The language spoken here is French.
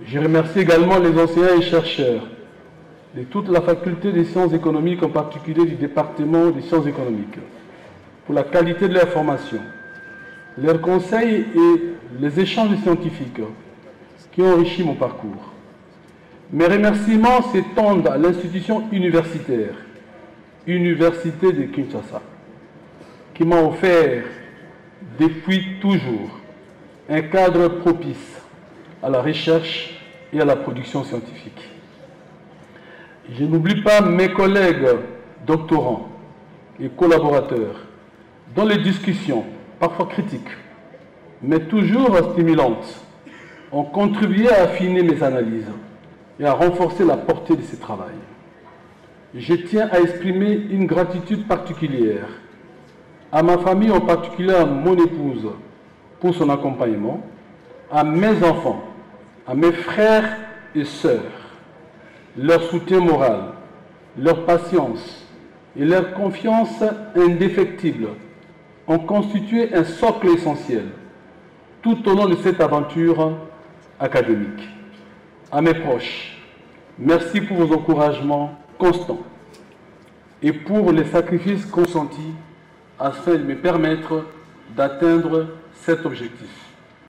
Je remercie également les enseignants et chercheurs de toute la faculté des sciences économiques, en particulier du département des sciences économiques, pour la qualité de leur formation, leurs conseils et les échanges scientifiques qui ont enrichi mon parcours. Mes remerciements s'étendent à l'institution universitaire, Université de Kinshasa, qui m'a offert depuis toujours un cadre propice à la recherche et à la production scientifique. Je n'oublie pas mes collègues doctorants et collaborateurs dont les discussions, parfois critiques, mais toujours stimulantes, ont contribué à affiner mes analyses et à renforcer la portée de ce travail. Je tiens à exprimer une gratitude particulière à ma famille, en particulier à mon épouse, pour son accompagnement, à mes enfants, à mes frères et sœurs. Leur soutien moral, leur patience et leur confiance indéfectible ont constitué un socle essentiel tout au long de cette aventure académique. À mes proches, merci pour vos encouragements constants et pour les sacrifices consentis afin de me permettre d'atteindre cet objectif.